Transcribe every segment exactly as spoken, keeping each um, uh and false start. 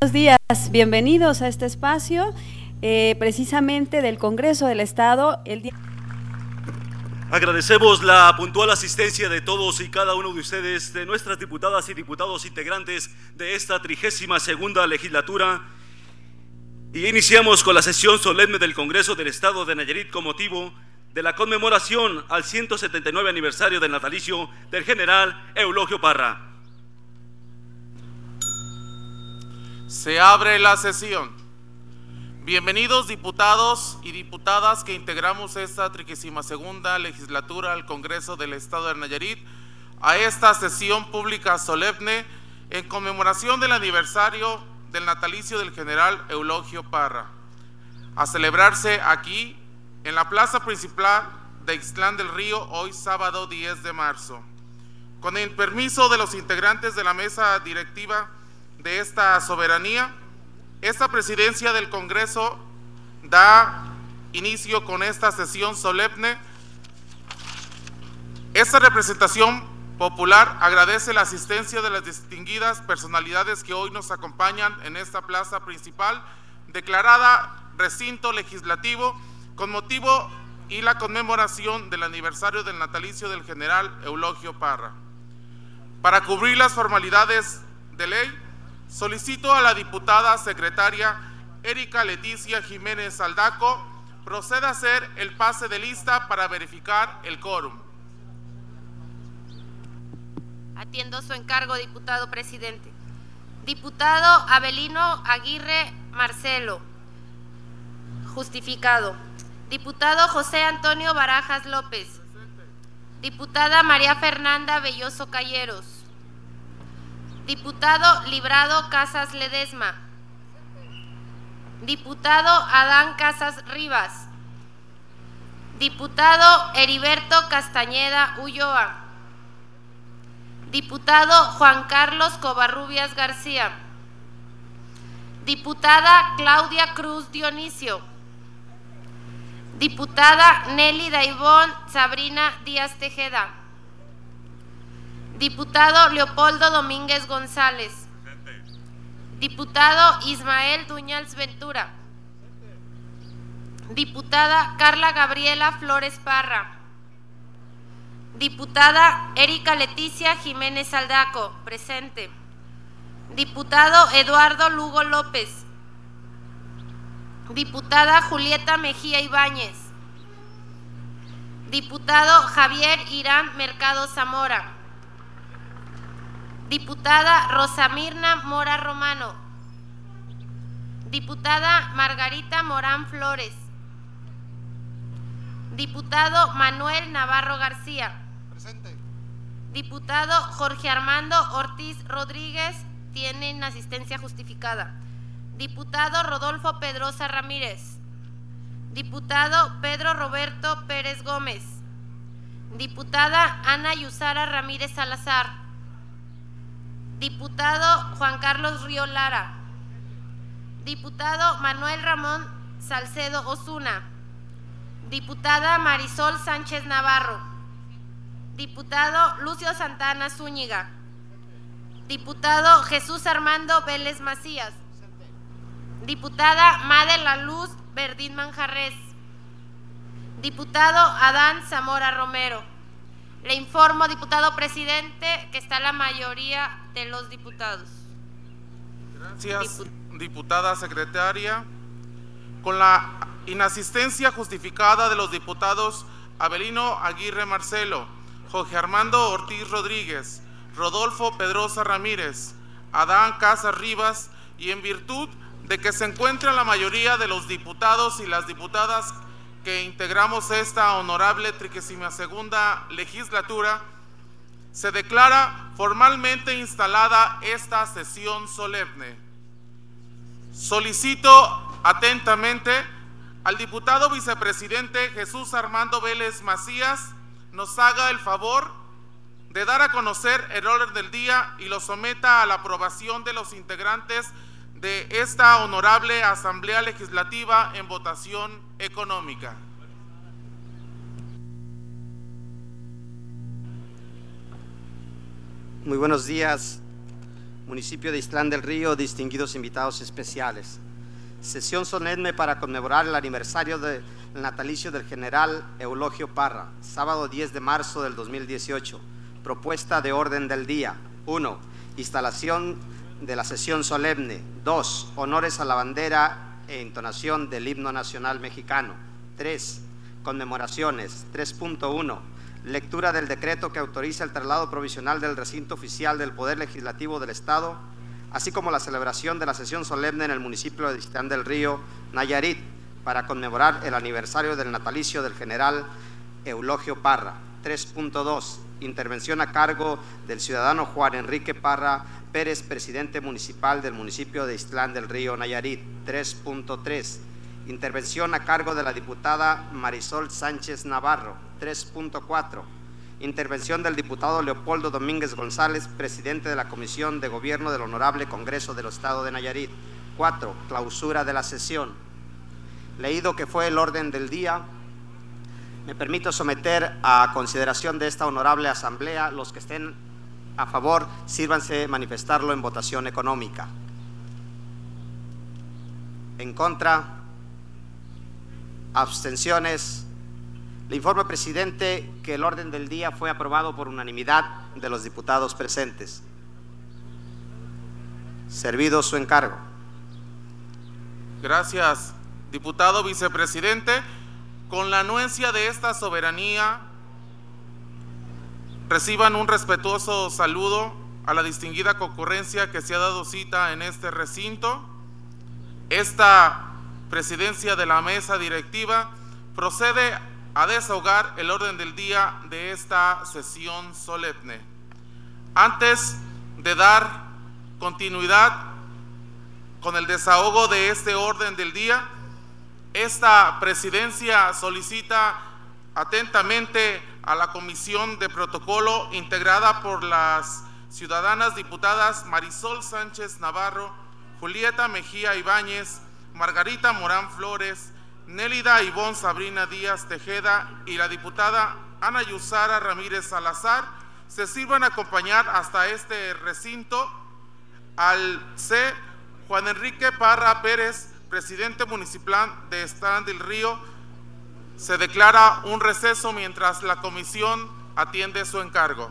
Buenos días, bienvenidos a este espacio, eh, precisamente del Congreso del Estado. El día... Agradecemos la puntual asistencia de todos y cada uno de ustedes, de nuestras diputadas y diputados integrantes de esta trigésima segunda legislatura. Y iniciamos con la sesión solemne del Congreso del Estado de Nayarit con motivo de la conmemoración al ciento setenta y nueve aniversario del natalicio del general Eulogio Parra. Se abre la sesión. Bienvenidos diputados y diputadas que integramos esta trigésima segunda legislatura al Congreso del Estado de Nayarit a esta sesión pública solemne en conmemoración del aniversario del natalicio del general Eulogio Parra, a celebrarse aquí en la plaza principal de Ixtlán del Río hoy sábado diez de marzo. Con el permiso de los integrantes de la mesa directiva de esta soberanía, esta presidencia del Congreso da inicio con esta sesión solemne. Esta representación popular agradece la asistencia de las distinguidas personalidades que hoy nos acompañan en esta plaza principal, declarada recinto legislativo, con motivo y la conmemoración del aniversario del natalicio del general Eulogio Parra. Para cubrir las formalidades de ley, solicito a la diputada secretaria Erika Leticia Jiménez Aldaco proceda a hacer el pase de lista para verificar el quórum. Atiendo su encargo, diputado presidente. Diputado Abelino Aguirre Marcelo, justificado. Diputado José Antonio Barajas López. Diputada María Fernanda Belloso Calleros. Diputado Librado Casas Ledesma. Diputado Adán Casas Rivas. Diputado Heriberto Castañeda Ulloa. Diputado Juan Carlos Covarrubias García. Diputada Claudia Cruz Dionisio. Diputada Nelly Daivón Sabrina Díaz Tejeda. Diputado Leopoldo Domínguez González. Presente. Diputado Ismael Duñals Ventura. Presente. Diputada Carla Gabriela Flores Parra. Diputada Erika Leticia Jiménez Aldaco. Presente. Diputado Eduardo Lugo López. Diputada Julieta Mejía Ibáñez. Diputado Javier Irán Mercado Zamora. Diputada Rosa Mirna Mora Romano. Diputada Margarita Morán Flores. Diputado Manuel Navarro García. Presente. Diputado Jorge Armando Ortiz Rodríguez, tienen asistencia justificada. Diputado Rodolfo Pedrosa Ramírez. Diputado Pedro Roberto Pérez Gómez. Diputada Ana Yusara Ramírez Salazar. Diputado Juan Carlos Río Lara. Diputado Manuel Ramón Salcedo Osuna. Diputada Marisol Sánchez Navarro. Diputado Lucio Santana Zúñiga. Diputado Jesús Armando Vélez Macías. Diputada Made La Luz Verdín Manjarres. Diputado Adán Zamora Romero. Le informo, diputado presidente, que está la mayoría de los diputados. Gracias, Diput diputada secretaria. Con la inasistencia justificada de los diputados Abelino Aguirre Marcelo, Jorge Armando Ortiz Rodríguez, Rodolfo Pedrosa Ramírez, Adán Casas Rivas, y en virtud de que se encuentra la mayoría de los diputados y las diputadas que integramos esta honorable trigésima segunda legislatura, se declara formalmente instalada esta sesión solemne. Solicito atentamente al diputado vicepresidente Jesús Armando Vélez Macías nos haga el favor de dar a conocer el orden del día y lo someta a la aprobación de los integrantes de esta honorable Asamblea Legislativa en votación económica. Muy buenos días, municipio de Ixtlán del Río, distinguidos invitados especiales. Sesión solemne para conmemorar el aniversario del natalicio del general Eulogio Parra, sábado diez de marzo del dos mil dieciocho. Propuesta de orden del día. uno. Instalación de la sesión solemne. dos. Honores a la bandera e entonación del himno nacional mexicano. tres. Conmemoraciones. tres punto uno. Lectura del decreto que autoriza el traslado provisional del recinto oficial del Poder Legislativo del Estado, así como la celebración de la sesión solemne en el municipio de Ixtlán del Río, Nayarit, para conmemorar el aniversario del natalicio del general Eulogio Parra. tres punto dos. Intervención a cargo del ciudadano Juan Enrique Parra Pérez, presidente municipal del municipio de Ixtlán del Río, Nayarit. tres punto tres. Intervención a cargo de la diputada Marisol Sánchez Navarro. tres punto cuatro. Intervención del diputado Leopoldo Domínguez González, presidente de la Comisión de Gobierno del Honorable Congreso del Estado de Nayarit. cuatro. Clausura de la sesión. Leído que fue el orden del día, me permito someter a consideración de esta honorable asamblea. Los que estén a favor, sírvanse manifestarlo en votación económica. En contra, abstenciones. Le informo, presidente, que el orden del día fue aprobado por unanimidad de los diputados presentes. Servido su encargo. Gracias, diputado vicepresidente. Con la anuencia de esta soberanía, reciban un respetuoso saludo a la distinguida concurrencia que se ha dado cita en este recinto. Esta presidencia de la mesa directiva procede a desahogar el orden del día de esta sesión solemne. Antes de dar continuidad con el desahogo de este orden del día, esta presidencia solicita atentamente a la Comisión de Protocolo, integrada por las ciudadanas diputadas Marisol Sánchez Navarro, Julieta Mejía Ibáñez, Margarita Morán Flores, Nélida Ivonne Sabrina Díaz Tejeda y la diputada Ana Yusara Ramírez Salazar, se sirvan a acompañar hasta este recinto al C. Juan Enrique Parra Pérez, presidente municipal de Ixtlán del Río. Se declara un receso mientras la comisión atiende su encargo.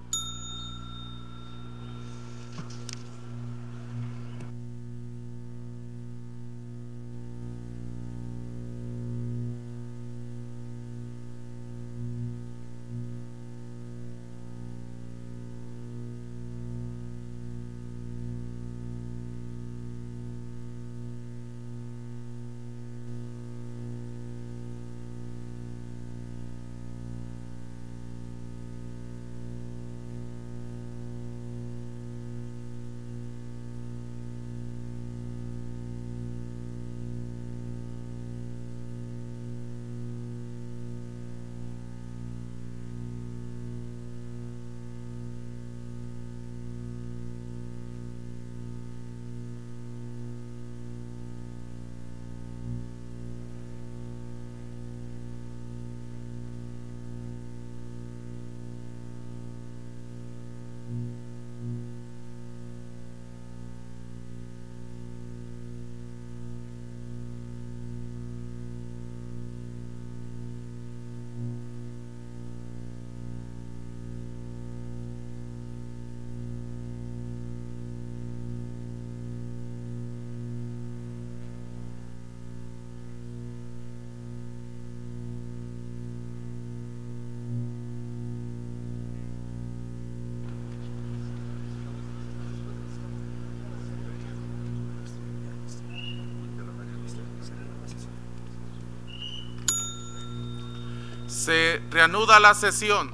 Se reanuda la sesión.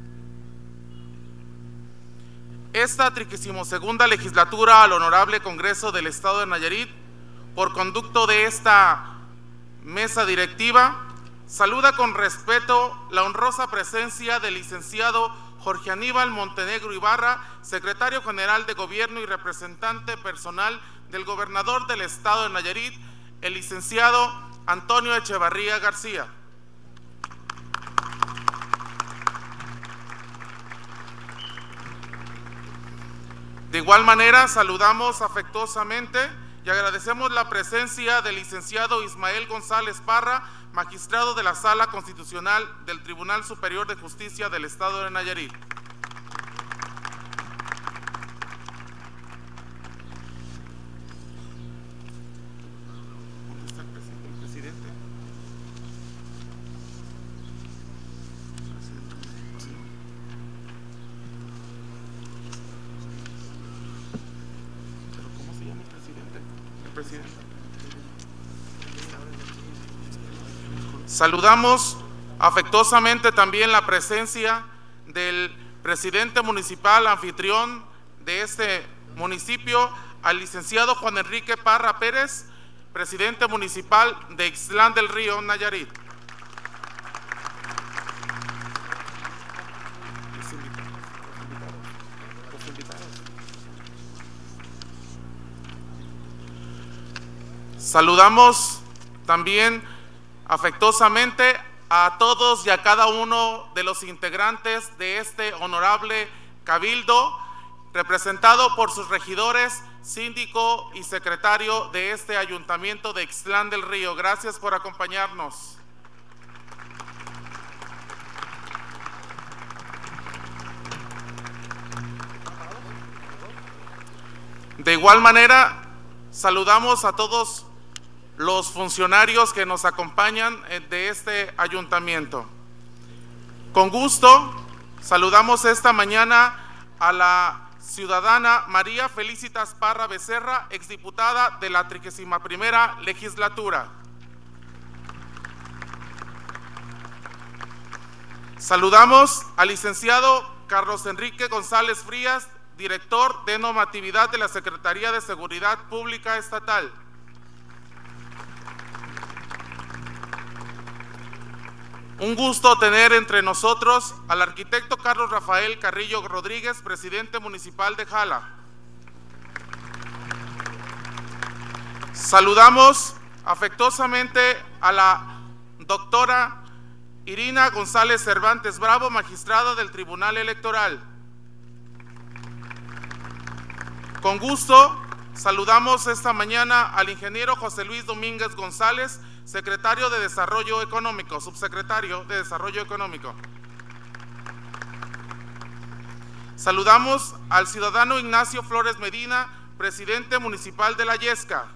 Esta trigésima segunda legislatura al Honorable Congreso del Estado de Nayarit, por conducto de esta mesa directiva, saluda con respeto la honrosa presencia del licenciado Jorge Aníbal Montenegro Ibarra, secretario general de Gobierno y representante personal del gobernador del Estado de Nayarit, el licenciado Antonio Echevarría García. De igual manera, saludamos afectuosamente y agradecemos la presencia del licenciado Ismael González Parra, magistrado de la Sala Constitucional del Tribunal Superior de Justicia del Estado de Nayarit. ¿Dónde está el presidente? ¿Pero cómo se llama el presidente? El presidente. Saludamos afectuosamente también la presencia del presidente municipal anfitrión de este municipio, al licenciado Juan Enrique Parra Pérez, presidente municipal de Ixtlán del Río, Nayarit. Saludamos también afectuosamente a todos y a cada uno de los integrantes de este honorable cabildo, representado por sus regidores, síndico y secretario de este ayuntamiento de Ixtlán del Río. Gracias por acompañarnos. De igual manera, saludamos a todos los funcionarios que nos acompañan de este ayuntamiento. Con gusto, saludamos esta mañana a la ciudadana María Felicitas Parra Becerra, exdiputada de la trigésima primera legislatura. Saludamos al licenciado Carlos Enrique González Frías, director de normatividad de la Secretaría de Seguridad Pública Estatal. Un gusto tener entre nosotros al arquitecto Carlos Rafael Carrillo Rodríguez, presidente municipal de Jala. Saludamos afectuosamente a la doctora Irina González Cervantes Bravo, magistrada del Tribunal Electoral. Con gusto saludamos esta mañana al ingeniero José Luis Domínguez González, secretario de Desarrollo Económico, subsecretario de Desarrollo Económico. Saludamos al ciudadano Ignacio Flores Medina, presidente municipal de La Yesca.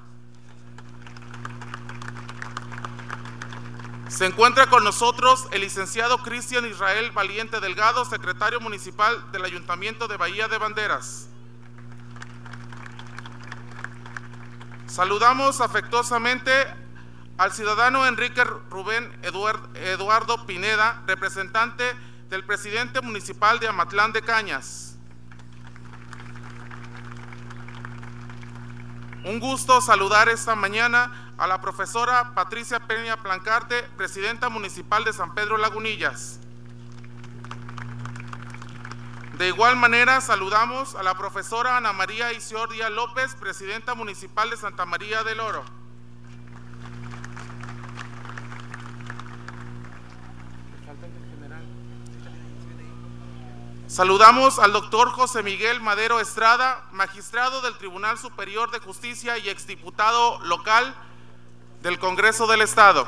Se encuentra con nosotros el licenciado Cristian Israel Valiente Delgado, secretario municipal del Ayuntamiento de Bahía de Banderas. Saludamos afectuosamente al ciudadano Enrique Rubén Eduardo Pineda, representante del presidente municipal de Amatlán de Cañas. Un gusto saludar esta mañana a la profesora Patricia Peña Plancarte, presidenta municipal de San Pedro Lagunillas. De igual manera saludamos a la profesora Ana María Isiordia López, presidenta municipal de Santa María del Oro. Saludamos al doctor José Miguel Madero Estrada, magistrado del Tribunal Superior de Justicia y exdiputado local del Congreso del Estado.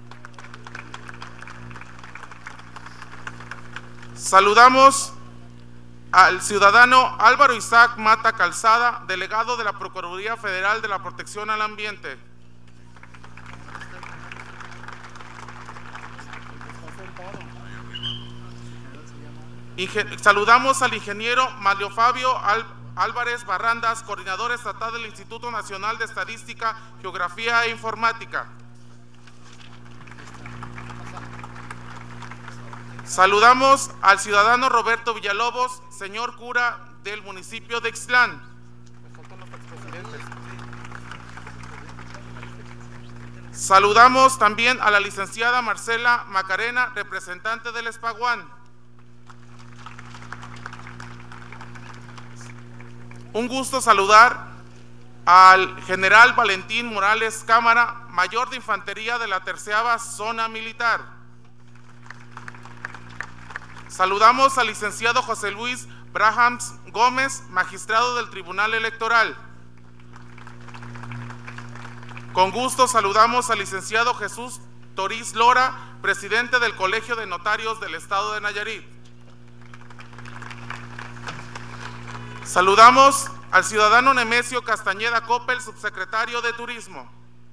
Saludamos al ciudadano Álvaro Isaac Mata Calzada, delegado de la Procuraduría Federal de la Protección al Ambiente. Ingen- Saludamos al ingeniero Mario Fabio Al- Álvarez Barrandas, coordinador estatal del Instituto Nacional de Estadística, Geografía e Informática. Saludamos al ciudadano Roberto Villalobos, señor cura del municipio de Ixtlán. Saludamos también a la licenciada Marcela Macarena, representante del Espaguán. Un gusto saludar al general Valentín Morales Cámara, mayor de infantería de la terceava zona militar. Saludamos al licenciado José Luis Brahams Gómez, magistrado del Tribunal Electoral. Con gusto saludamos al licenciado Jesús Toriz Lora, presidente del Colegio de Notarios del Estado de Nayarit. Saludamos al ciudadano Nemesio Castañeda Coppel, subsecretario de Turismo.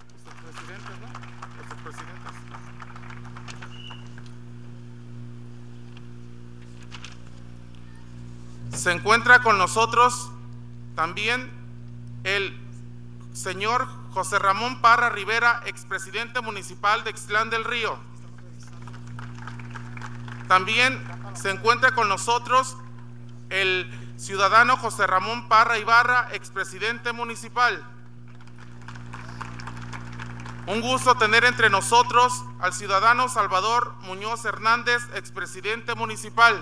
Se encuentra con nosotros también el señor José Ramón Parra Rivera, expresidente municipal de Ixtlán del Río. También se encuentra con nosotros el ciudadano José Ramón Parra Ibarra, expresidente municipal. Un gusto tener entre nosotros al ciudadano Salvador Muñoz Hernández, expresidente municipal.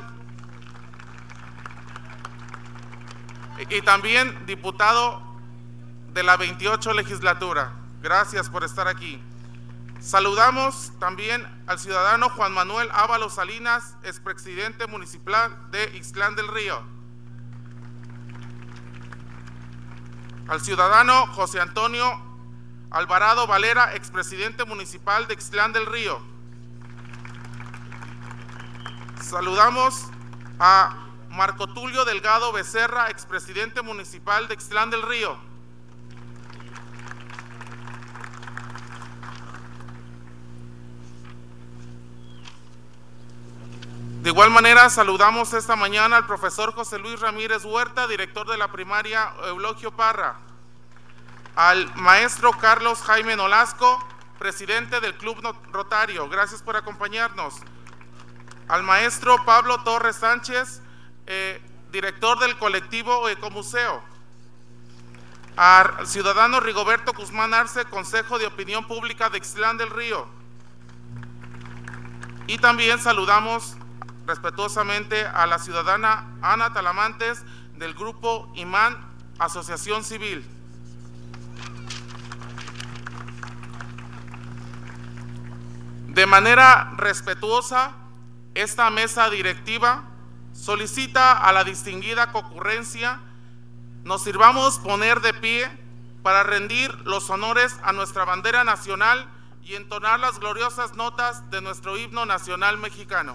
Y también diputado de la veintiocho legislatura. Gracias por estar aquí. Saludamos también al ciudadano Juan Manuel Ábalos Salinas, expresidente municipal de Ixtlán del Río. Al ciudadano José Antonio Alvarado Valera, expresidente municipal de Ixtlán del Río. Saludamos a Marco Tulio Delgado Becerra, expresidente municipal de Ixtlán del Río. De igual manera, saludamos esta mañana al profesor José Luis Ramírez Huerta, director de la primaria Eulogio Parra, al maestro Carlos Jaime Nolasco, presidente del Club Rotario, gracias por acompañarnos, al maestro Pablo Torres Sánchez, eh, director del colectivo Ecomuseo, al ciudadano Rigoberto Guzmán Arce, Consejo de Opinión Pública de Ixtlán del Río, y también saludamos respetuosamente a la ciudadana Ana Talamantes del grupo Imán Asociación Civil. De manera respetuosa, esta mesa directiva solicita a la distinguida concurrencia nos sirvamos poner de pie para rendir los honores a nuestra bandera nacional y entonar las gloriosas notas de nuestro himno nacional mexicano.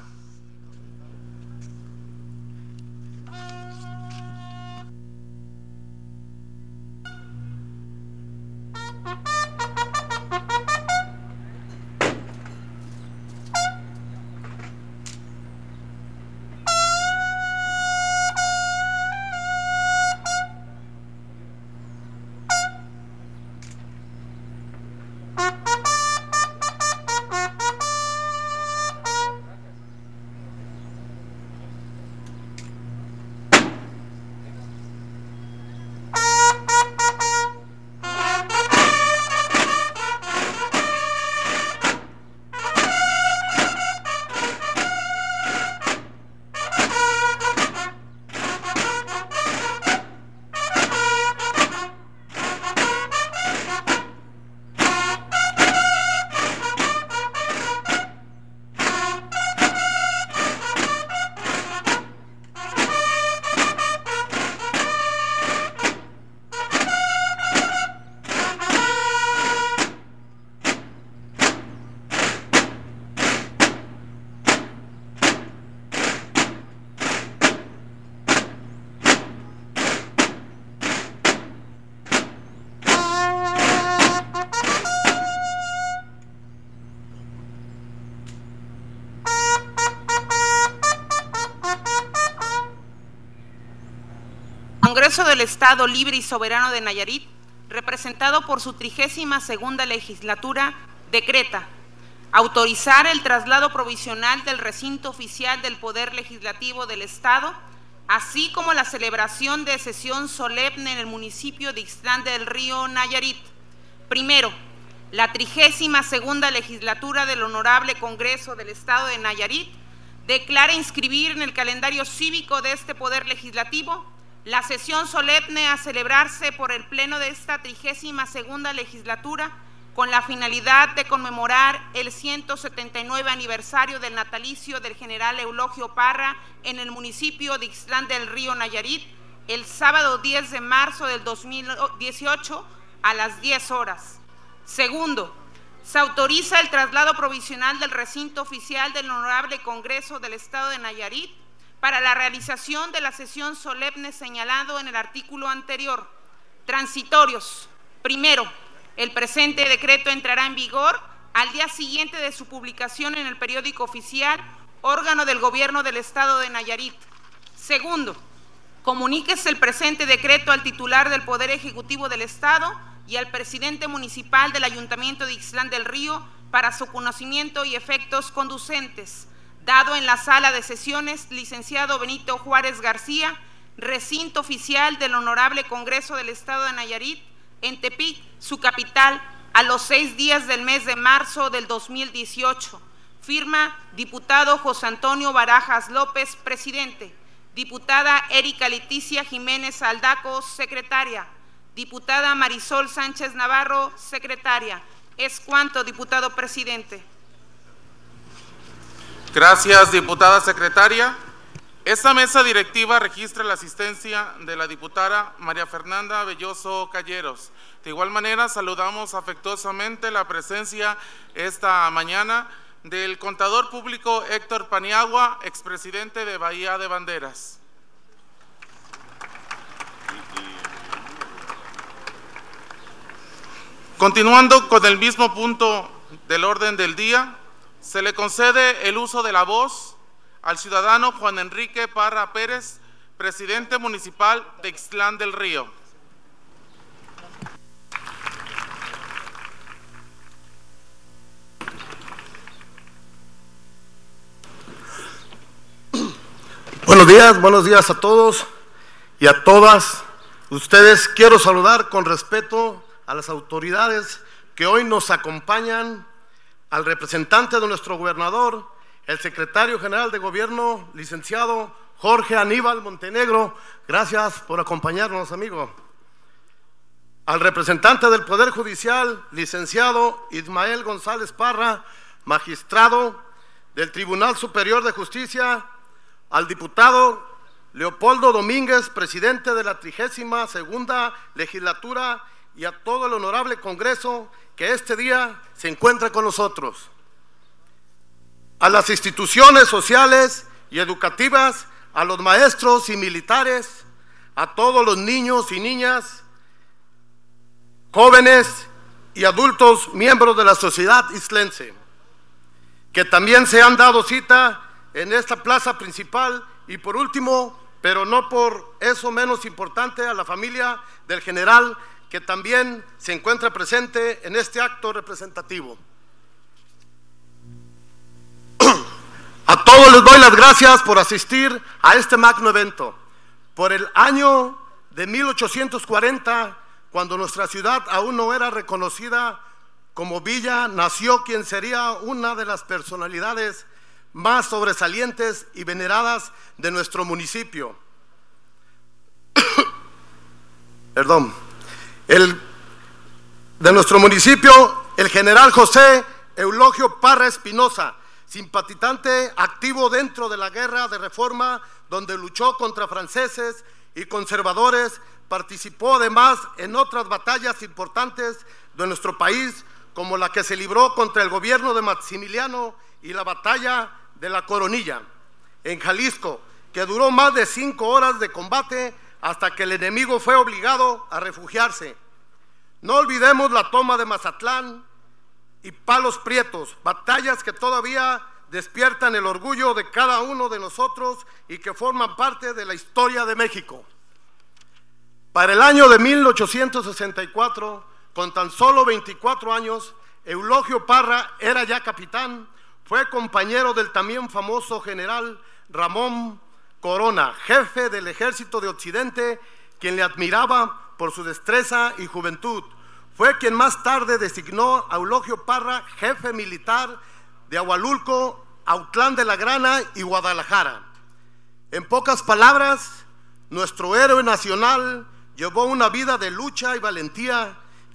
Congreso del Estado Libre y Soberano de Nayarit, representado por su trigésima segunda legislatura, decreta autorizar el traslado provisional del recinto oficial del Poder Legislativo del Estado, así como la celebración de sesión solemne en el municipio de Ixtlán del Río, Nayarit. Primero, la trigésima segunda legislatura del Honorable Congreso del Estado de Nayarit declara inscribir en el calendario cívico de este Poder Legislativo la sesión solemne a celebrarse por el Pleno de esta trigésima segunda legislatura con la finalidad de conmemorar el ciento setenta y nueve aniversario del natalicio del general Eulogio Parra en el municipio de Ixtlán del Río, Nayarit, el sábado diez de marzo del dos mil dieciocho a las diez horas. Segundo, se autoriza el traslado provisional del recinto oficial del Honorable Congreso del Estado de Nayarit para la realización de la sesión solemne señalado en el artículo anterior. Transitorios. Primero, el presente decreto entrará en vigor al día siguiente de su publicación en el periódico oficial, órgano del Gobierno del Estado de Nayarit. Segundo, comuníquese el presente decreto al titular del Poder Ejecutivo del Estado y al presidente municipal del Ayuntamiento de Ixtlán del Río para su conocimiento y efectos conducentes, dado en la sala de sesiones licenciado Benito Juárez García, recinto oficial del Honorable Congreso del Estado de Nayarit, en Tepic, su capital, a los seis días del mes de marzo del dos mil dieciocho. Firma, diputado José Antonio Barajas López, presidente. Diputada Erika Leticia Jiménez Aldaco, secretaria. Diputada Marisol Sánchez Navarro, secretaria. Es cuanto, diputado presidente. Gracias, diputada secretaria. Esta mesa directiva registra la asistencia de la diputada María Fernanda Belloso Calleros. De igual manera, saludamos afectuosamente la presencia esta mañana del contador público Héctor Paniagua, expresidente de Bahía de Banderas. Continuando con el mismo punto del orden del día, se le concede el uso de la voz al ciudadano Juan Enrique Parra Pérez, presidente municipal de Ixtlán del Río. Buenos días, buenos días a todos y a todas ustedes. Quiero saludar con respeto a las autoridades que hoy nos acompañan, al representante de nuestro gobernador, el secretario general de gobierno, licenciado Jorge Aníbal Montenegro. Gracias por acompañarnos, amigo. Al representante del Poder Judicial, licenciado Ismael González Parra, magistrado del Tribunal Superior de Justicia. Al diputado Leopoldo Domínguez, presidente de la trigésima segunda legislatura, y a todo el honorable Congreso que este día se encuentra con nosotros. A las instituciones sociales y educativas, a los maestros y militares, a todos los niños y niñas, jóvenes y adultos miembros de la sociedad ixtlense, que también se han dado cita en esta plaza principal. Y por último, pero no por eso menos importante, a la familia del general, que también se encuentra presente en este acto representativo. A todos les doy las gracias por asistir a este magno evento. Por el año de mil ochocientos cuarenta, cuando nuestra ciudad aún no era reconocida como villa, nació quien sería una de las personalidades más sobresalientes y veneradas de nuestro municipio. Perdón. El, de nuestro municipio, el general José Eulogio Parra Espinosa, simpatizante activo dentro de la guerra de reforma, donde luchó contra franceses y conservadores. Participó además en otras batallas importantes de nuestro país, como la que se libró contra el gobierno de Maximiliano y la batalla de la Coronilla en Jalisco, que duró más de cinco horas de combate hasta que el enemigo fue obligado a refugiarse. No olvidemos la toma de Mazatlán y Palos Prietos, batallas que todavía despiertan el orgullo de cada uno de nosotros y que forman parte de la historia de México. Para el año de mil ochocientos sesenta y cuatro, con tan solo veinticuatro años, Eulogio Parra era ya capitán. Fue compañero del también famoso general Ramón Corona, jefe del ejército de Occidente, quien le admiraba por su destreza y juventud. Fue quien más tarde designó a Eulogio Parra jefe militar de Ahualulco, Autlán de la Grana y Guadalajara. En pocas palabras, nuestro héroe nacional llevó una vida de lucha y valentía,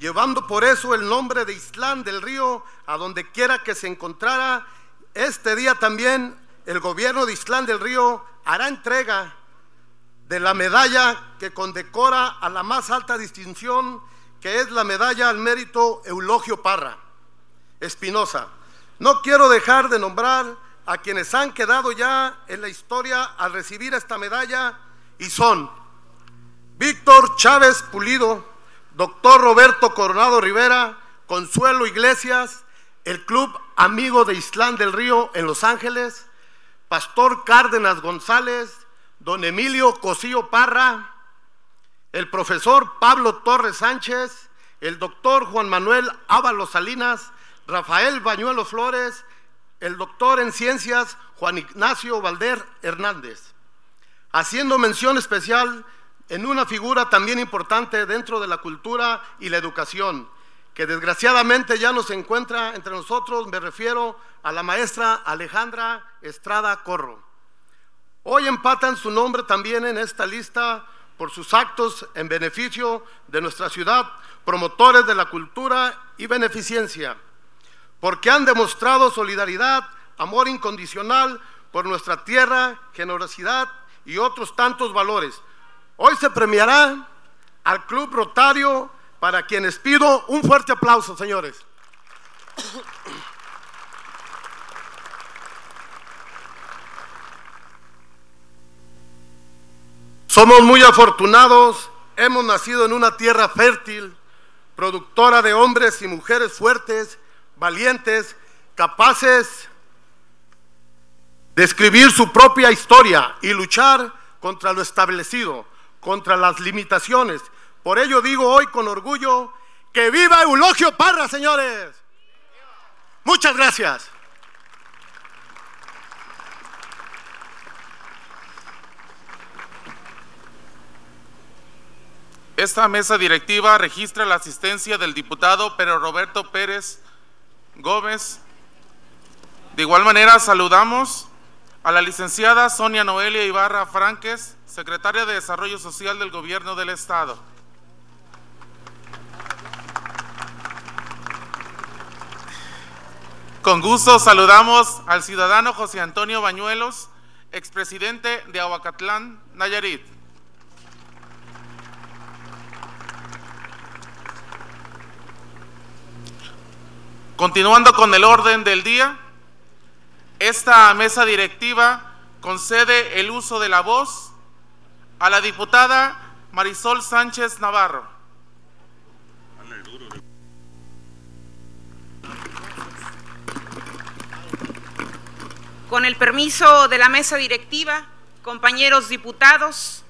llevando por eso el nombre de Islán del Río a donde quiera que se encontrara. Este día también el gobierno de Islán del Río hará entrega de la medalla que condecora a la más alta distinción, que es la medalla al mérito Eulogio Parra Espinosa. No quiero dejar de nombrar a quienes han quedado ya en la historia al recibir esta medalla, y son Víctor Chávez Pulido, doctor Roberto Coronado Rivera, Consuelo Iglesias, el Club Amigo de Islán del Río en Los Ángeles, Pastor Cárdenas González, don Emilio Cosío Parra, el profesor Pablo Torres Sánchez, el doctor Juan Manuel Ábalos Salinas, Rafael Bañuelos Flores, el doctor en ciencias Juan Ignacio Valder Hernández, haciendo mención especial en una figura también importante dentro de la cultura y la educación, que desgraciadamente ya no se encuentra entre nosotros. Me refiero a la maestra Alejandra Estrada Corro. Hoy empatan su nombre también en esta lista por sus actos en beneficio de nuestra ciudad, promotores de la cultura y beneficencia, porque han demostrado solidaridad, amor incondicional por nuestra tierra, generosidad y otros tantos valores. Hoy se premiará al Club Rotario, para quienes pido un fuerte aplauso, señores. Somos muy afortunados, hemos nacido en una tierra fértil, productora de hombres y mujeres fuertes, valientes, capaces de escribir su propia historia y luchar contra lo establecido, contra las limitaciones. Por ello digo hoy con orgullo que viva Eulogio Parra, señores. Muchas gracias. Esta mesa directiva registra la asistencia del diputado Pedro Roberto Pérez Gómez. De igual manera saludamos a la licenciada Sonia Noelia Ibarra Franques, secretaria de Desarrollo Social del Gobierno del Estado. Con gusto saludamos al ciudadano José Antonio Bañuelos, expresidente de Ahuacatlán, Nayarit. Continuando con el orden del día, esta mesa directiva concede el uso de la voz a la diputada Marisol Sánchez Navarro. Con el permiso de la mesa directiva, compañeros diputados,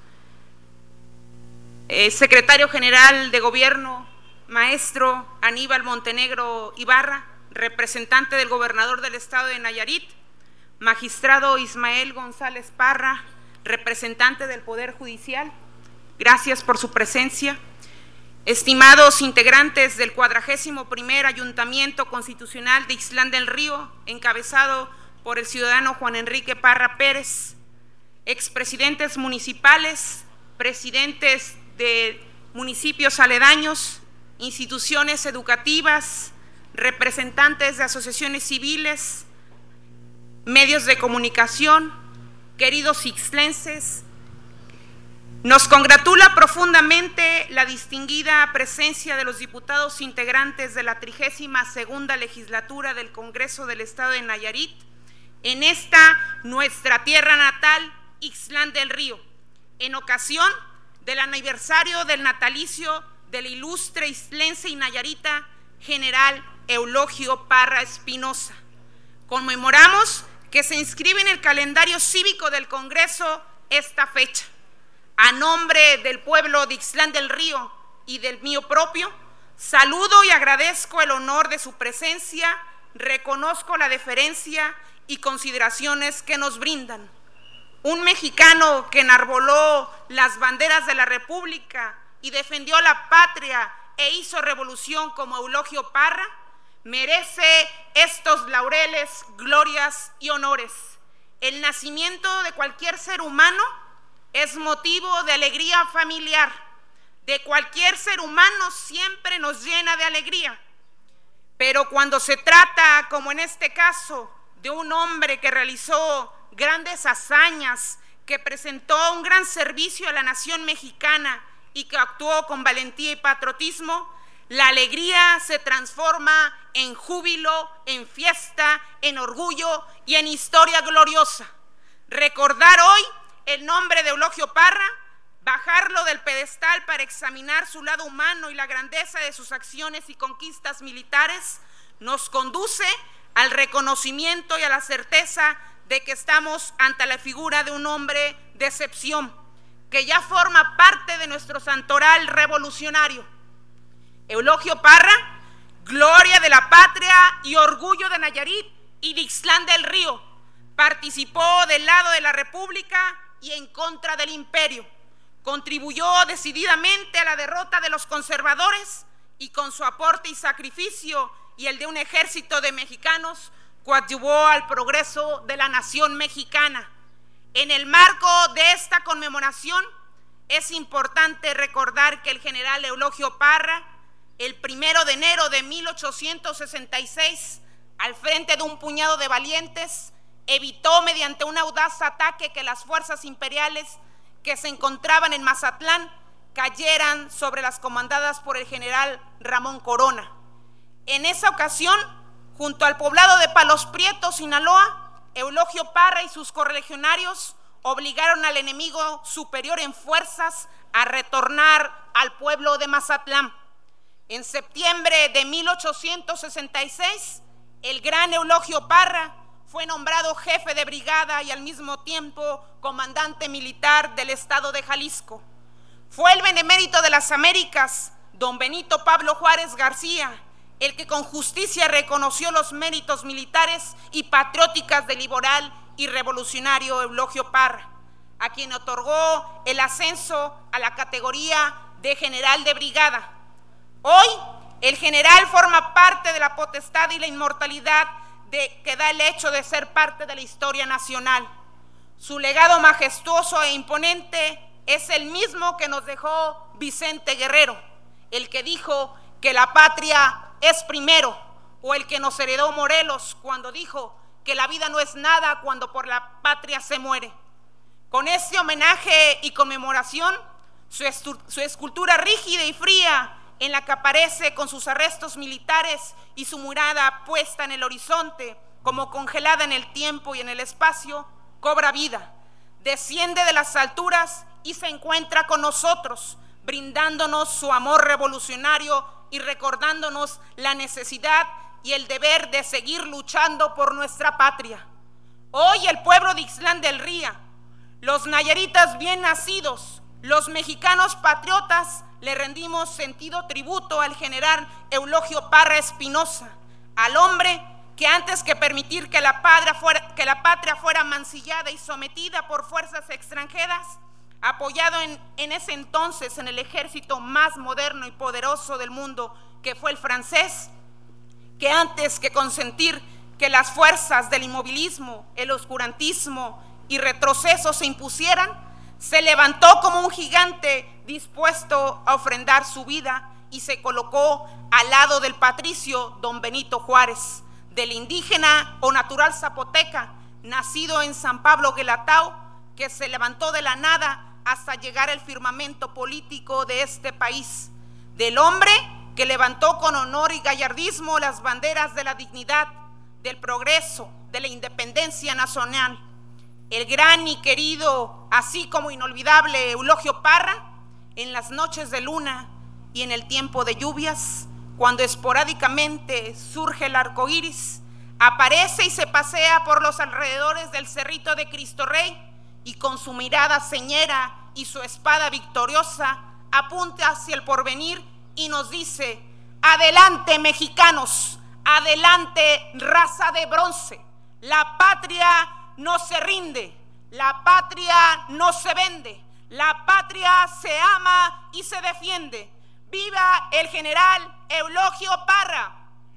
eh, secretario general de Gobierno, maestro Aníbal Montenegro Ibarra, representante del gobernador del estado de Nayarit, magistrado Ismael González Parra, representante del Poder Judicial, gracias por su presencia. Estimados integrantes del cuadragésimo primer Ayuntamiento Constitucional de Islán del Río, encabezado por el ciudadano Juan Enrique Parra Pérez, expresidentes municipales, presidentes de municipios aledaños, instituciones educativas, representantes de asociaciones civiles, medios de comunicación, queridos ixtlenses, nos congratula profundamente la distinguida presencia de los diputados integrantes de la trigésima segunda legislatura del Congreso del Estado de Nayarit en esta nuestra tierra natal, Islán del Río, en ocasión del aniversario del natalicio del ilustre ixtlense y nayarita general Eulogio Parra Espinosa. Conmemoramos que se inscribe en el calendario cívico del Congreso esta fecha. A nombre del pueblo de Islán del Río y del mío propio, saludo y agradezco el honor de su presencia, reconozco la deferencia y consideraciones que nos brindan. Un mexicano que enarboló las banderas de la República y defendió la patria e hizo revolución como Eulogio Parra, merece estos laureles, glorias y honores. El nacimiento de cualquier ser humano es motivo de alegría familiar. de cualquier ser humano siempre nos llena de alegría. Pero cuando se trata, como en este caso, de un hombre que realizó grandes hazañas, que presentó un gran servicio a la nación mexicana y que actuó con valentía y patriotismo, la alegría se transforma en júbilo, en fiesta, en orgullo y en historia gloriosa. Recordar hoy el nombre de Eulogio Parra, bajarlo del pedestal para examinar su lado humano y la grandeza de sus acciones y conquistas militares, nos conduce al reconocimiento y a la certeza de que estamos ante la figura de un hombre de excepción, que ya forma parte de nuestro santoral revolucionario. Eulogio Parra, gloria de la patria y orgullo de Nayarit y de Ixtlán del Río, participó del lado de la República y en contra del imperio. Contribuyó decididamente a la derrota de los conservadores y con su aporte y sacrificio y el de un ejército de mexicanos coadyuvó al progreso de la nación mexicana. En el marco de esta conmemoración es importante recordar que el general Eulogio Parra, el primero de enero de mil ochocientos sesenta y seis, al frente de un puñado de valientes, evitó mediante un audaz ataque que las fuerzas imperiales que se encontraban en Mazatlán cayeran sobre las comandadas por el general Ramón Corona. En esa ocasión, junto al poblado de Palos Prietos, Sinaloa, Eulogio Parra y sus correligionarios obligaron al enemigo superior en fuerzas a retornar al pueblo de Mazatlán. En septiembre de mil ochocientos sesenta y seis, el gran Eulogio Parra fue nombrado jefe de brigada y al mismo tiempo comandante militar del estado de Jalisco. Fue el benemérito de las Américas, don Benito Pablo Juárez García, el que con justicia reconoció los méritos militares y patrióticas del liberal y revolucionario Eulogio Parra, a quien otorgó el ascenso a la categoría de general de brigada. Hoy, el general forma parte de la potestad y la inmortalidad de, que da el hecho de ser parte de la historia nacional. Su legado majestuoso e imponente es el mismo que nos dejó Vicente Guerrero, el que dijo que la patria es primero, o el que nos heredó Morelos cuando dijo que la vida no es nada cuando por la patria se muere. Con este homenaje y conmemoración, su, su escultura rígida y fría, en la que aparece con sus arrestos militares y su mirada puesta en el horizonte, como congelada en el tiempo y en el espacio, cobra vida, desciende de las alturas y se encuentra con nosotros, brindándonos su amor revolucionario y recordándonos la necesidad y el deber de seguir luchando por nuestra patria. Hoy el pueblo de Ixtlán del Río, los nayaritas bien nacidos, los mexicanos patriotas, le rendimos sentido tributo al general Eulogio Parra Espinosa, al hombre que antes que permitir que la, patria fuera, que la patria fuera mancillada y sometida por fuerzas extranjeras, apoyado en, en ese entonces en el ejército más moderno y poderoso del mundo, que fue el francés, que antes que consentir que las fuerzas del inmovilismo, el oscurantismo y retroceso se impusieran, se levantó como un gigante dispuesto a ofrendar su vida y se colocó al lado del patricio don Benito Juárez, del indígena o natural zapoteca, nacido en San Pablo Guelatao, que se levantó de la nada hasta llegar al firmamento político de este país, del hombre que levantó con honor y gallardismo las banderas de la dignidad, del progreso, de la independencia nacional. El gran y querido, así como inolvidable Eulogio Parra, en las noches de luna y en el tiempo de lluvias, cuando esporádicamente surge el arco iris, aparece y se pasea por los alrededores del Cerrito de Cristo Rey y con su mirada señera y su espada victoriosa apunta hacia el porvenir y nos dice: adelante mexicanos, adelante raza de bronce, la patria no se rinde, la patria no se vende, la patria se ama y se defiende. ¡Viva el general Eulogio Parra!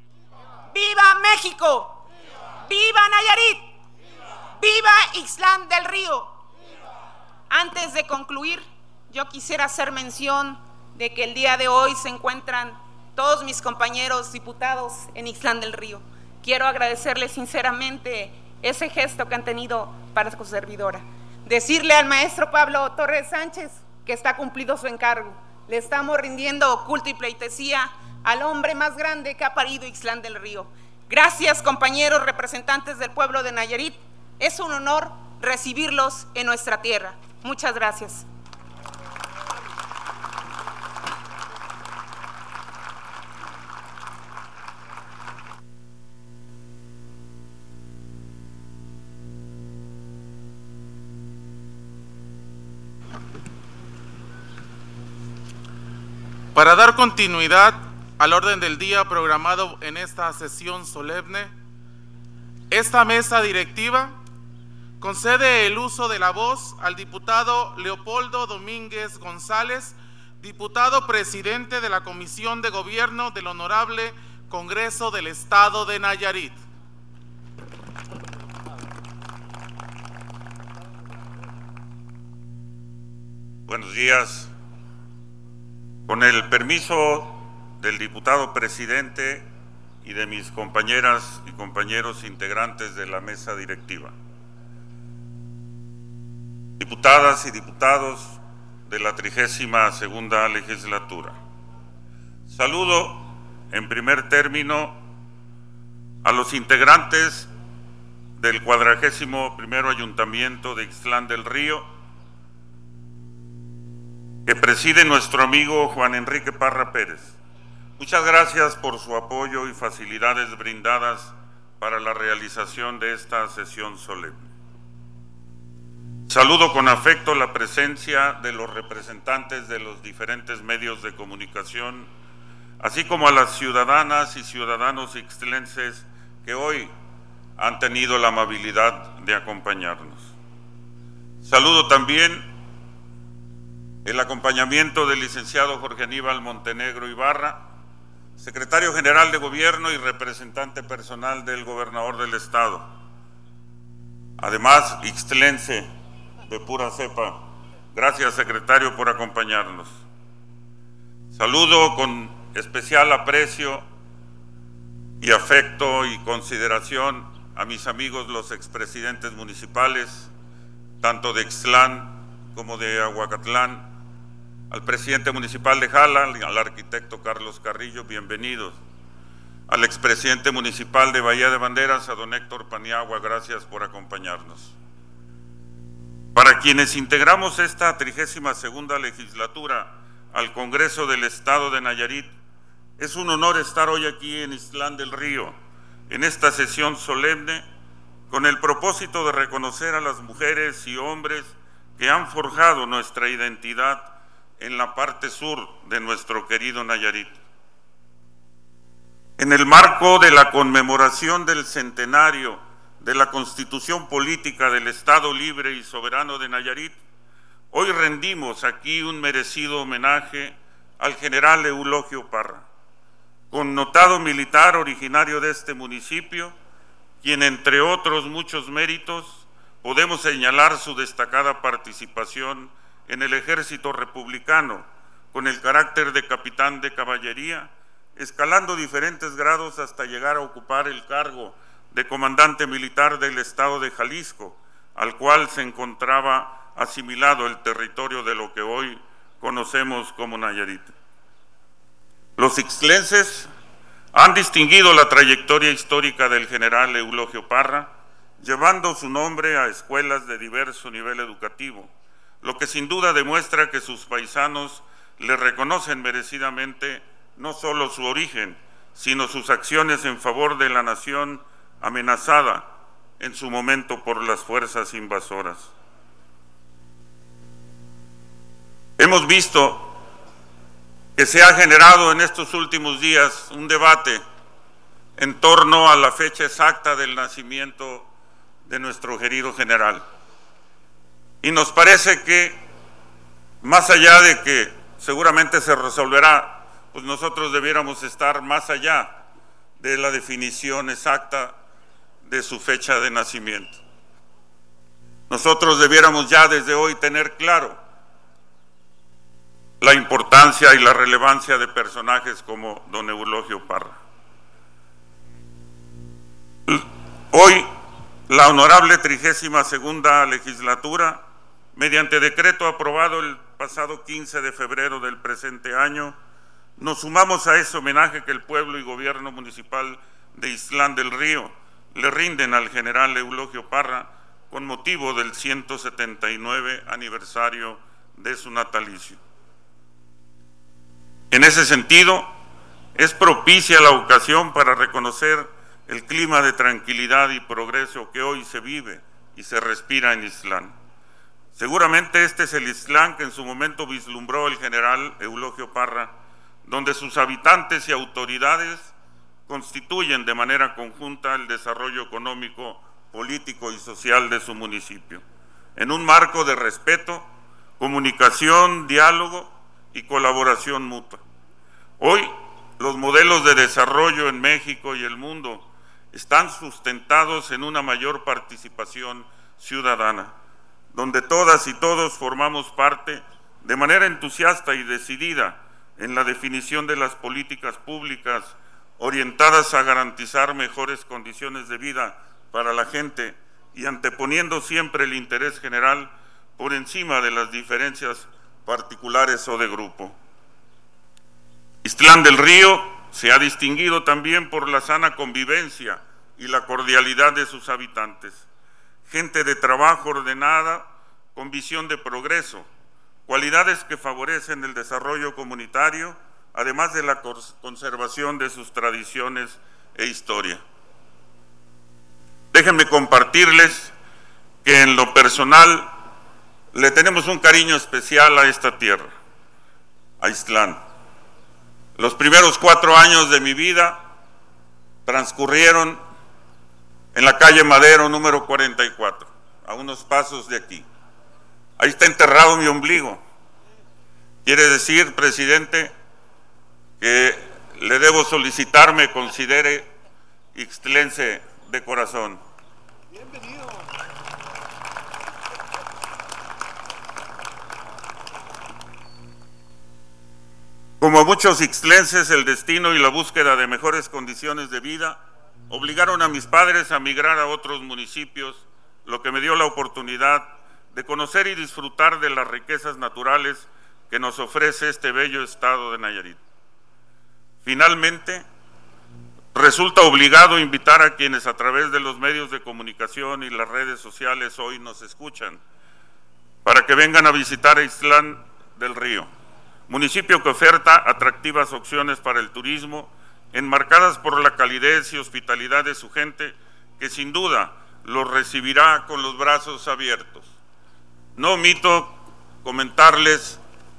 ¡Viva México! ¡Viva, ¡Viva Nayarit! ¡Viva, ¡Viva Ixtlán del Río! ¡Viva! Antes de concluir, yo quisiera hacer mención de que el día de hoy se encuentran todos mis compañeros diputados en Ixtlán del Río. Quiero agradecerles sinceramente ese gesto que han tenido para su servidora. Decirle al maestro Pablo Torres Sánchez que está cumplido su encargo. Le estamos rindiendo culto y pleitesía al hombre más grande que ha parido Ixtlán del Río. Gracias, compañeros representantes del pueblo de Nayarit. Es un honor recibirlos en nuestra tierra. Muchas gracias. Para dar continuidad al orden del día programado en esta sesión solemne, esta mesa directiva concede el uso de la voz al diputado Leopoldo Domínguez González, diputado presidente de la Comisión de Gobierno del Honorable Congreso del Estado de Nayarit. Buenos días. Con el permiso del diputado presidente y de mis compañeras y compañeros integrantes de la mesa directiva, diputadas y diputados de la trigésima segunda legislatura, saludo en primer término a los integrantes del cuadragésimo primero Ayuntamiento de Ixtlán del Río, que preside nuestro amigo Juan Enrique Parra Pérez. Muchas gracias por su apoyo y facilidades brindadas para la realización de esta sesión solemne. Saludo con afecto la presencia de los representantes de los diferentes medios de comunicación, así como a las ciudadanas y ciudadanos ixtlenses que hoy han tenido la amabilidad de acompañarnos. Saludo también el acompañamiento del licenciado Jorge Aníbal Montenegro Ibarra, secretario general de Gobierno y representante personal del gobernador del Estado. Además, ixtlense de pura cepa. Gracias, secretario, por acompañarnos. Saludo con especial aprecio y afecto y consideración a mis amigos los expresidentes municipales, tanto de Ixtlán como de Aguacatlán, al presidente municipal de Jala, al arquitecto Carlos Carrillo, bienvenidos. Al expresidente municipal de Bahía de Banderas, a don Héctor Paniagua, gracias por acompañarnos. Para quienes integramos esta trigésima segunda legislatura al Congreso del Estado de Nayarit, es un honor estar hoy aquí en Ixtlán del Río, en esta sesión solemne, con el propósito de reconocer a las mujeres y hombres que han forjado nuestra identidad en la parte sur de nuestro querido Nayarit. En el marco de la conmemoración del centenario de la Constitución Política del Estado Libre y Soberano de Nayarit, hoy rendimos aquí un merecido homenaje al general Eulogio Parra, connotado militar originario de este municipio, quien entre otros muchos méritos podemos señalar su destacada participación en el ejército republicano, con el carácter de capitán de caballería, escalando diferentes grados hasta llegar a ocupar el cargo de comandante militar del estado de Jalisco, al cual se encontraba asimilado el territorio de lo que hoy conocemos como Nayarit. Los ixtlenses han distinguido la trayectoria histórica del general Eulogio Parra, llevando su nombre a escuelas de diverso nivel educativo, lo que sin duda demuestra que sus paisanos le reconocen merecidamente no solo su origen, sino sus acciones en favor de la nación amenazada en su momento por las fuerzas invasoras. Hemos visto que se ha generado en estos últimos días un debate en torno a la fecha exacta del nacimiento de nuestro querido general. Y nos parece que, más allá de que seguramente se resolverá, pues nosotros debiéramos estar más allá de la definición exacta de su fecha de nacimiento. Nosotros debiéramos ya desde hoy tener claro la importancia importancia y la relevancia de personajes como don Eulogio Parra. Hoy, la honorable trigésima segunda legislatura, mediante decreto aprobado el pasado quince de febrero del presente año, nos sumamos a ese homenaje que el pueblo y gobierno municipal de Islán del Río le rinden al general Eulogio Parra con motivo del ciento setenta y nueve aniversario de su natalicio. En ese sentido, es propicia la ocasión para reconocer el clima de tranquilidad y progreso que hoy se vive y se respira en Islán. Seguramente este es el Islán que en su momento vislumbró el general Eulogio Parra, donde sus habitantes y autoridades constituyen de manera conjunta el desarrollo económico, político y social de su municipio, en un marco de respeto, comunicación, diálogo y colaboración mutua. Hoy, los modelos de desarrollo en México y el mundo están sustentados en una mayor participación ciudadana, donde todas y todos formamos parte de manera entusiasta y decidida en la definición de las políticas públicas orientadas a garantizar mejores condiciones de vida para la gente y anteponiendo siempre el interés general por encima de las diferencias particulares o de grupo. Islán del Río se ha distinguido también por la sana convivencia y la cordialidad de sus habitantes, gente de trabajo ordenada con visión de progreso, cualidades que favorecen el desarrollo comunitario, además de la conservación de sus tradiciones e historia. Déjenme compartirles que en lo personal le tenemos un cariño especial a esta tierra, a Islán. Los primeros cuatro años de mi vida transcurrieron en la calle Madero número cuarenta y cuatro, a unos pasos de aquí. Ahí está enterrado mi ombligo. Quiere decir, presidente, que le debo solicitar me considere ixtlense de corazón. Bienvenido. Como a muchos ixtlenses, el destino y la búsqueda de mejores condiciones de vida obligaron a mis padres a migrar a otros municipios, lo que me dio la oportunidad de conocer y disfrutar de las riquezas naturales que nos ofrece este bello estado de Nayarit. Finalmente, resulta obligado invitar a quienes a través de los medios de comunicación y las redes sociales hoy nos escuchan, para que vengan a visitar Islán del Río, municipio que oferta atractivas opciones para el turismo, enmarcadas por la calidez y hospitalidad de su gente, que sin duda los recibirá con los brazos abiertos. No omito comentarles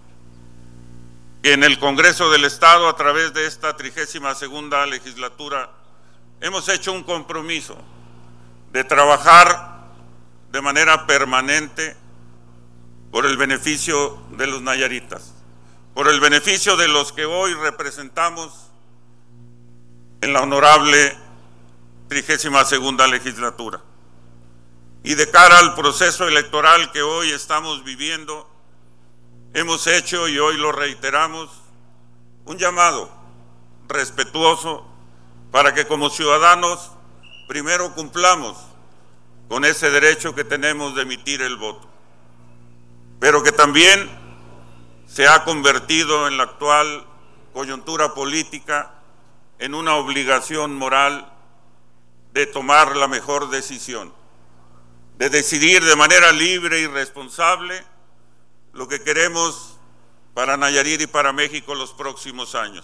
que en el Congreso del Estado, a través de esta trigésima segunda legislatura, hemos hecho un compromiso de trabajar de manera permanente por el beneficio de los nayaritas, por el beneficio de los que hoy representamos en la honorable trigésima segunda legislatura. Y de cara al proceso electoral que hoy estamos viviendo, hemos hecho, y hoy lo reiteramos, un llamado respetuoso para que como ciudadanos primero cumplamos con ese derecho que tenemos de emitir el voto, pero que también se ha convertido en la actual coyuntura política en una obligación moral de tomar la mejor decisión, de decidir de manera libre y responsable lo que queremos para Nayarit y para México los próximos años.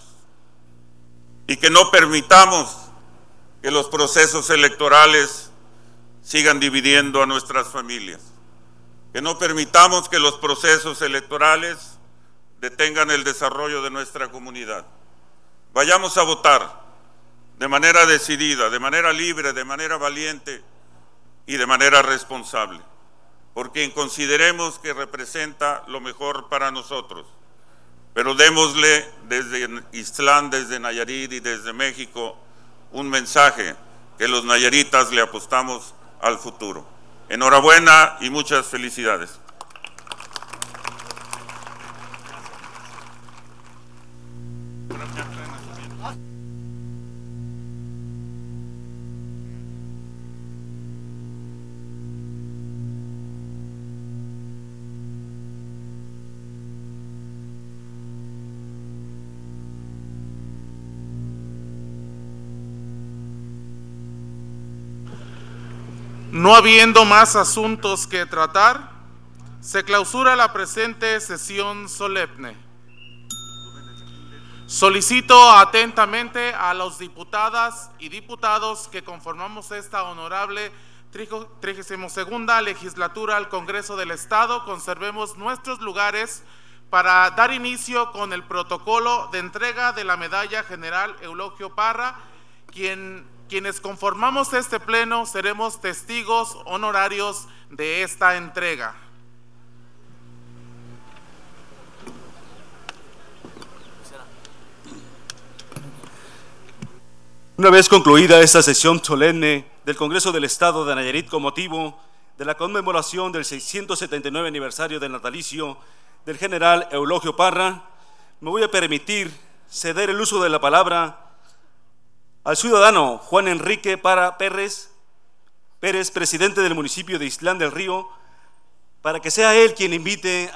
Y que no permitamos que los procesos electorales sigan dividiendo a nuestras familias. Que no permitamos que los procesos electorales detengan el desarrollo de nuestra comunidad. Vayamos a votar de manera decidida, de manera libre, de manera valiente y de manera responsable, por quien consideremos que representa lo mejor para nosotros. Pero démosle desde Islán, desde Nayarit y desde México un mensaje que los nayaritas le apostamos al futuro. Enhorabuena y muchas felicidades. No habiendo más asuntos que tratar, se clausura la presente sesión solemne. Solicito atentamente a los diputadas y diputados que conformamos esta honorable trigésima segunda legislatura al Congreso del Estado, conservemos nuestros lugares para dar inicio con el protocolo de entrega de la Medalla General Eulogio Parra, quien, quienes conformamos este pleno seremos testigos honorarios de esta entrega. Una vez concluida esta sesión solemne del Congreso del Estado de Nayarit con motivo de la conmemoración del seiscientos setenta y nueve aniversario del natalicio del general Eulogio Parra, me voy a permitir ceder el uso de la palabra al ciudadano Juan Enrique Parra Pérez, Pérez, presidente del municipio de Islán del Río, para que sea él quien invite